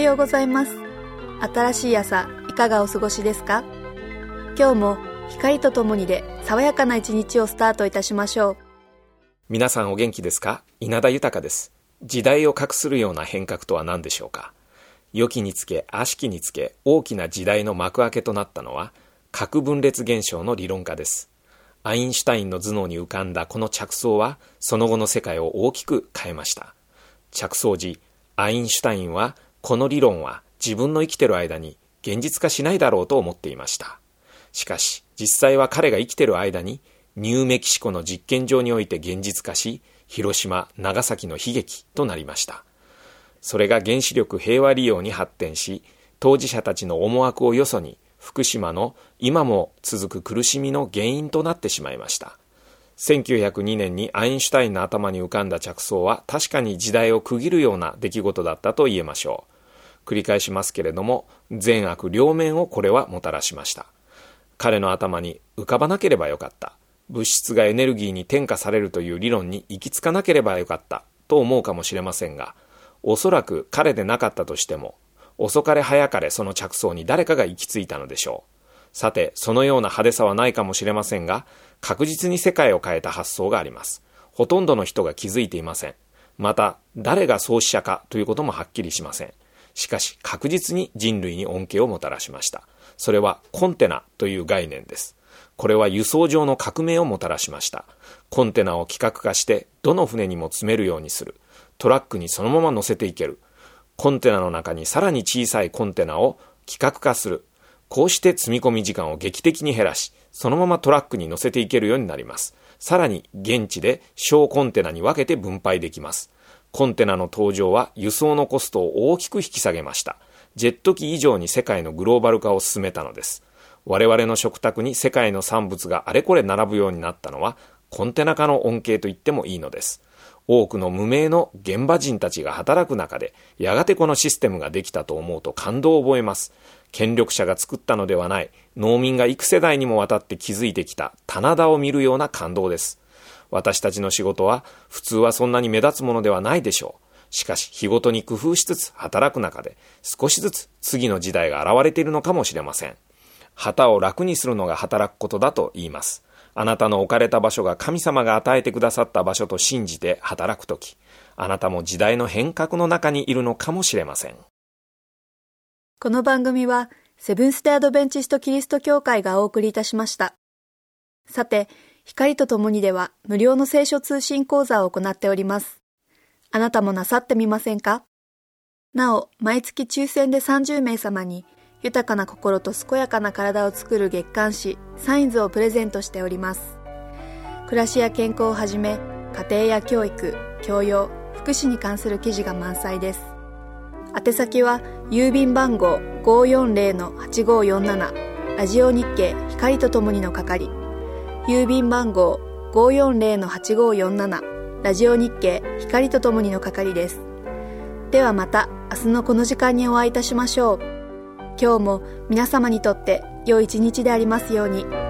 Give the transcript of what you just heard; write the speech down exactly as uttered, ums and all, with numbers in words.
ようございます。新しい朝いかがお過ごしですか？今日も光とともにで爽やかな一日をスタートいたしましょう。 皆さんお元気ですか？稲田豊です。時代を画するような変革とは何でしょうか？良きにつけ悪しきにつけ大きな時代の幕開けとなったのは核分裂現象の理論家です。アインシュタインの頭脳に浮かんだこの着想はその後の世界を大きく変えました。着想時、アインシュタインはこの理論は自分の生きてる間に現実化しないだろうと思っていました。しかし実際は彼が生きてる間にニューメキシコの実験場において現実化し、広島、長崎の悲劇となりました。それが原子力平和利用に発展し、当事者たちの思惑をよそに福島の今も続く苦しみの原因となってしまいました。せんきゅうひゃくにねんにアインシュタインの頭に浮かんだ着想は確かに時代を区切るような出来事だったと言えましょう。繰り返しますけれども、善悪両面をこれはもたらしました。彼の頭に浮かばなければよかった。物質がエネルギーに転化されるという理論に行き着かなければよかったと思うかもしれませんが、おそらく彼でなかったとしても、遅かれ早かれその着想に誰かが行き着いたのでしょう。さて、そのような派手さはないかもしれませんが、確実に世界を変えた発想があります。ほとんどの人が気づいていません。また、誰が創始者かということもはっきりしません。しかし、確実に人類に恩恵をもたらしました。それはコンテナという概念です。これは輸送上の革命をもたらしました。コンテナを規格化して、どの船にも積めるようにする。トラックにそのまま乗せていける。コンテナの中にさらに小さいコンテナを規格化する。こうして積み込み時間を劇的に減らし、そのままトラックに乗せていけるようになります。さらに現地で小コンテナに分けて分配できます。コンテナの登場は輸送のコストを大きく引き下げました。ジェット機以上に世界のグローバル化を進めたのです。我々の食卓に世界の産物があれこれ並ぶようになったのはコンテナ化の恩恵と言ってもいいのです。多くの無名の現場人たちが働く中で、やがてこのシステムができたと思うと感動を覚えます。権力者が作ったのではない、農民が幾世代にもわたって築いてきた棚田を見るような感動です。私たちの仕事は普通はそんなに目立つものではないでしょう。しかし日ごとに工夫しつつ働く中で、少しずつ次の時代が現れているのかもしれません。旗を楽にするのが働くことだと言います。あなたの置かれた場所が神様が与えてくださった場所と信じて働くとき、あなたも時代の変革の中にいるのかもしれません。 この番組はセブンステアドベンチストキリスト教会がお送りいたしました。さて、光とともにでは無料の聖書通信講座を行っております。あなたもなさってみませんか？なお、毎月抽選でさんじゅうめい様に豊かな心と健やかな体を作る月刊誌サインズをプレゼントしております。暮らしや健康をはじめ、家庭や教育、教養、福祉に関する記事が満載です。宛先は郵便番号 ごーよんぜろのはちごーよんなな ラジオ日経光とともにの係、郵便番号 ごーよんぜろのはちごーよんなな ラジオ日経光とともにの係です。ではまた明日のこの時間にお会いいたしましょう。今日も皆様にとって良い一日でありますように。